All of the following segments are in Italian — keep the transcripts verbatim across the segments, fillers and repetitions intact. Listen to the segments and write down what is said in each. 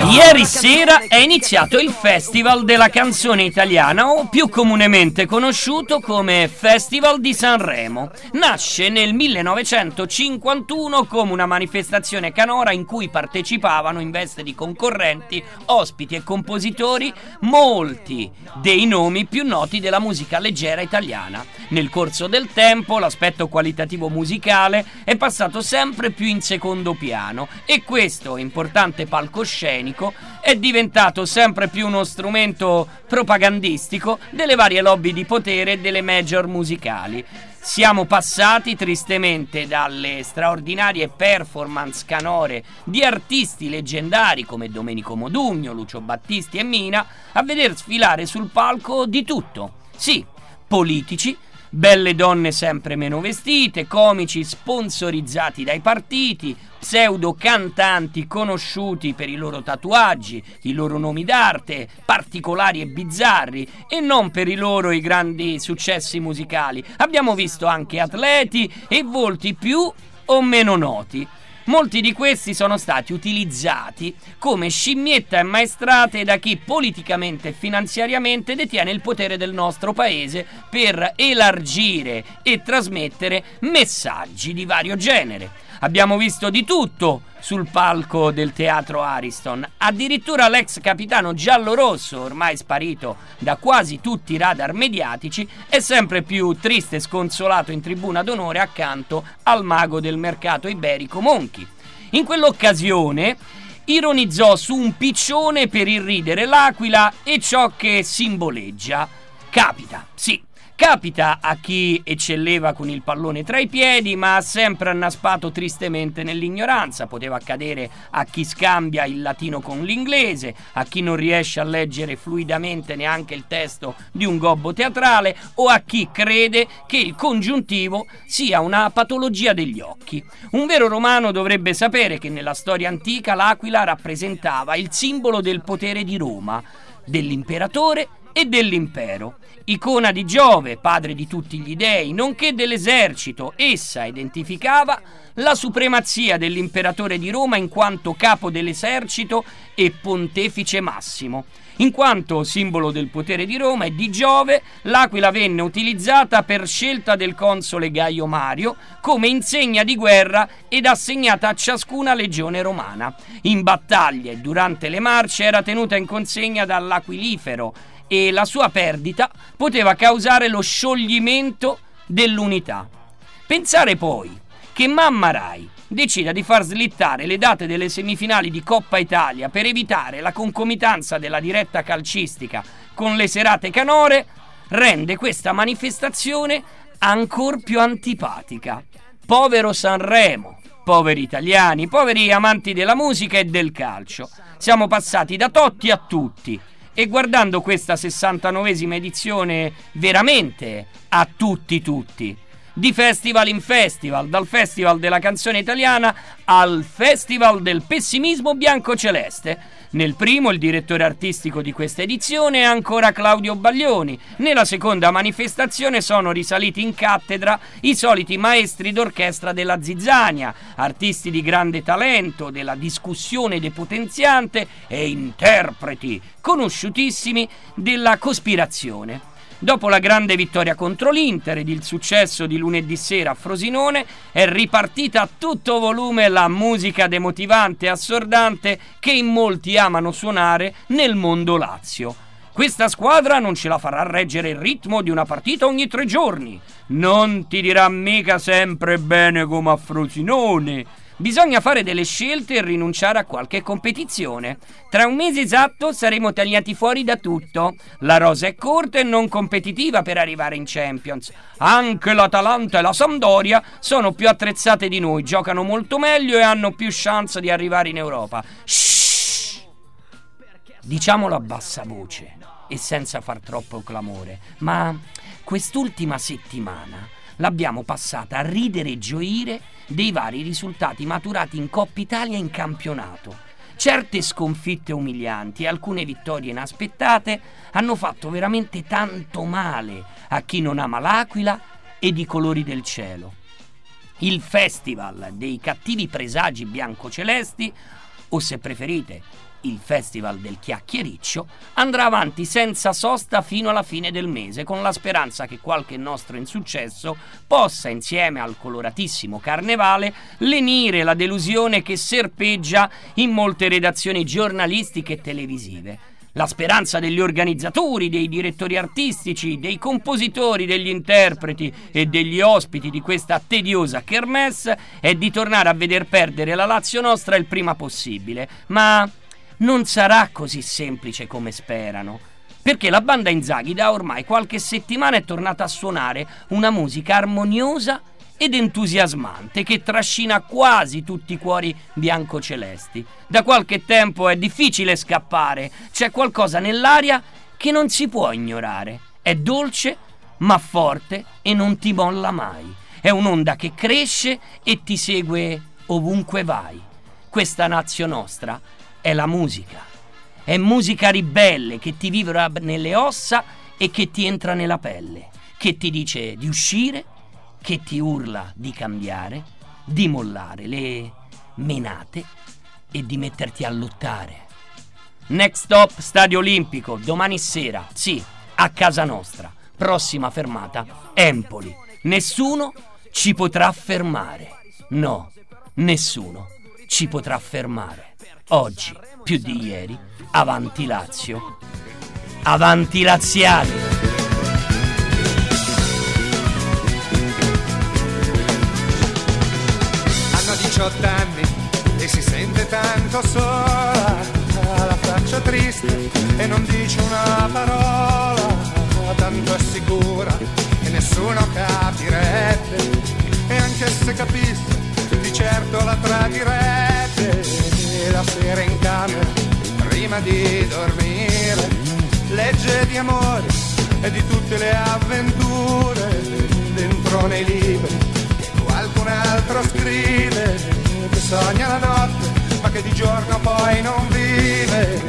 Ieri sera è iniziato il Festival della canzone italiana, o più comunemente conosciuto come Festival di Sanremo. Nasce nel millenovecentocinquantuno come una manifestazione canora in cui partecipavano in veste di concorrenti, ospiti e compositori molti dei nomi più noti della musica leggera italiana. Nel corso del tempo l'aspetto qualitativo musicale è passato sempre più in secondo piano e questo importante palcoscenico è diventato sempre più uno strumento propagandistico delle varie lobby di potere e delle major musicali. Siamo passati tristemente dalle straordinarie performance canore di artisti leggendari come Domenico Modugno, Lucio Battisti e Mina a veder sfilare sul palco di tutto. Sì, politici, belle donne sempre meno vestite, comici sponsorizzati dai partiti, pseudo cantanti conosciuti per i loro tatuaggi, i loro nomi d'arte, particolari e bizzarri, e non per i loro i grandi successi musicali. Abbiamo visto anche atleti e volti più o meno noti. Molti di questi sono stati utilizzati come scimmiette ammaestrate da chi politicamente e finanziariamente detiene il potere del nostro paese per elargire e trasmettere messaggi di vario genere. Abbiamo visto di tutto sul palco del Teatro Ariston, addirittura l'ex capitano giallorosso, ormai sparito da quasi tutti i radar mediatici, è sempre più triste e sconsolato in tribuna d'onore accanto al mago del mercato iberico Monchi. In quell'occasione ironizzò su un piccione per irridere l'aquila e ciò che simboleggia. Capita, sì. Capita a chi eccelleva con il pallone tra i piedi, ma ha sempre annaspato tristemente nell'ignoranza. Poteva accadere a chi scambia il latino con l'inglese, a chi non riesce a leggere fluidamente neanche il testo di un gobbo teatrale, o a chi crede che il congiuntivo sia una patologia degli occhi. Un vero romano dovrebbe sapere che nella storia antica l'aquila rappresentava il simbolo del potere di Roma, dell'imperatore e dell'impero. Icona di Giove, padre di tutti gli dei, nonché dell'esercito, essa identificava la supremazia dell'imperatore di Roma in quanto capo dell'esercito e pontefice massimo. In quanto simbolo del potere di Roma e di Giove, l'aquila venne utilizzata per scelta del console Gaio Mario come insegna di guerra ed assegnata a ciascuna legione romana. In battaglie e durante le marce era tenuta in consegna dall'aquilifero e la sua perdita poteva causare lo scioglimento dell'unità. Pensare poi che Mamma Rai decida di far slittare le date delle semifinali di Coppa Italia per evitare la concomitanza della diretta calcistica con le serate canore rende questa manifestazione ancor più antipatica. Povero Sanremo, poveri italiani, poveri amanti della musica e del calcio. Siamo passati da Totti a tutti. E guardando questa sessantanovesima edizione veramente a tutti tutti, di festival in festival, dal Festival della canzone italiana al Festival del pessimismo biancoceleste. Nel primo il direttore artistico di questa edizione è ancora Claudio Baglioni. Nella seconda manifestazione sono risaliti in cattedra i soliti maestri d'orchestra della zizzania, artisti di grande talento, della discussione depotenziante e interpreti conosciutissimi della cospirazione. Dopo la grande vittoria contro l'Inter ed il successo di lunedì sera a Frosinone, è ripartita a tutto volume la musica demotivante e assordante che in molti amano suonare nel mondo Lazio. Questa squadra non ce la farà reggere il ritmo di una partita ogni tre giorni. Non ti dirà mica sempre bene come a Frosinone. Bisogna fare delle scelte e rinunciare a qualche competizione. Tra un mese esatto saremo tagliati fuori da tutto. La rosa è corta e non competitiva per arrivare in Champions. Anche l'Atalanta e la Sampdoria sono più attrezzate di noi, giocano molto meglio e hanno più chance di arrivare in Europa. Shhh! Diciamolo a bassa voce e senza far troppo clamore, ma quest'ultima settimana l'abbiamo passata a ridere e gioire dei vari risultati maturati in Coppa Italia e in campionato. Certe sconfitte umilianti e alcune vittorie inaspettate hanno fatto veramente tanto male a chi non ama l'Aquila ed i colori del cielo. Il festival dei cattivi presagi biancocelesti, o se preferite, il Festival del Chiacchiericcio, andrà avanti senza sosta fino alla fine del mese, con la speranza che qualche nostro insuccesso possa, insieme al coloratissimo carnevale, lenire la delusione che serpeggia in molte redazioni giornalistiche e televisive. La speranza degli organizzatori, dei direttori artistici, dei compositori, degli interpreti e degli ospiti di questa tediosa kermesse è di tornare a veder perdere la Lazio nostra il prima possibile, ma non sarà così semplice come sperano, perché la banda Inzaghi da ormai qualche settimana è tornata a suonare una musica armoniosa ed entusiasmante che trascina quasi tutti i cuori biancocelesti. Da qualche tempo è difficile scappare, c'è qualcosa nell'aria che non si può ignorare. È dolce ma forte e non ti molla mai. È un'onda che cresce e ti segue ovunque vai. Questa Nazio nostra è la musica. È musica ribelle che ti vibra nelle ossa e che ti entra nella pelle, che ti dice di uscire, che ti urla di cambiare, di mollare le menate e di metterti a lottare. Next stop Stadio Olimpico, domani sera, sì, a casa nostra. Prossima fermata, Empoli. Nessuno ci potrà fermare. No, nessuno ci potrà fermare. Oggi, più di ieri, avanti Lazio. Avanti laziali! diciotto anni e si sente tanto sola, ha la faccia triste e non dice una parola, tanto è sicura che nessuno capirebbe, e anche se capisse di certo la tradirebbe. E la sera in camera prima di dormire legge di amore e di tutte le avventure dentro nei libri qualcun altro scrive, che sogna la notte ma che di giorno poi non vive.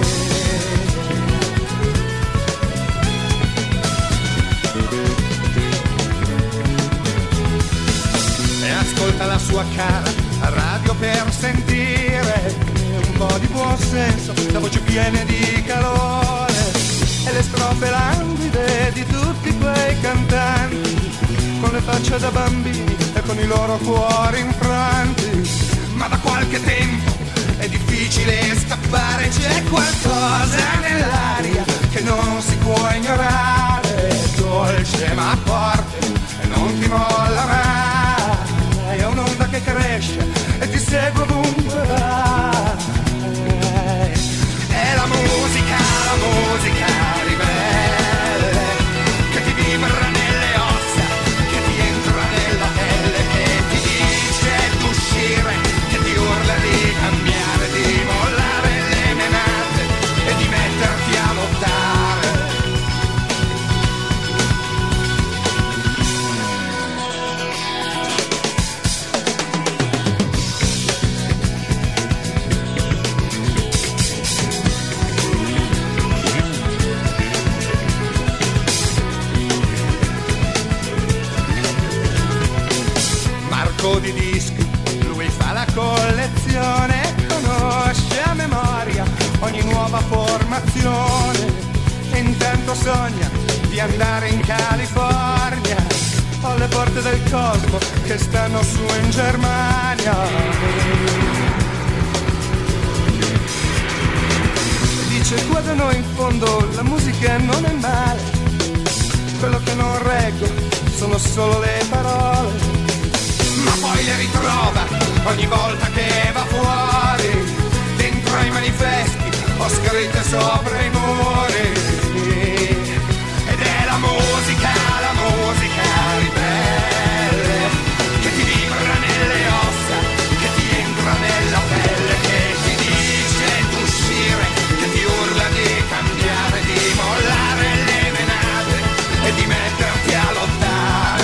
E ascolta la sua cara a radio per sentire un po' di buon senso, la voce piena di calore e le strofe languide di tutti quei cantanti con le facce da bambini e con i loro cuori infranti. Ma da qualche tempo è difficile scappare, c'è qualcosa nell'aria che non si può ignorare, è dolce ma forte e non ti molla mai, è un'onda che cresce e ti segue ovunque vai. È la musica, la musica ribelle che ti vibra nelle ossa, che ti entra nella pelle, che ti dice d'uscire, che ti urla di cambiare, di mollare le menate e di metterti a lottare. Di dischi, lui fa la collezione, conosce a memoria ogni nuova formazione e intanto sogna di andare in California, alle porte del cosmo che stanno su in Germania. Dice qua da noi in fondo la musica non è male, quello che non reggo sono solo le parole, ma poi le ritrova ogni volta che va fuori, dentro ai manifesti ho scritte sopra i muri, ed è la musica, la musica ribelle che ti vibra nelle ossa, che ti entra nella pelle, che ti dice d'uscire, che ti urla di cambiare, di mollare le menate e di metterti a lottare.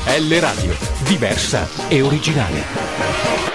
L Radio, diversa e originale.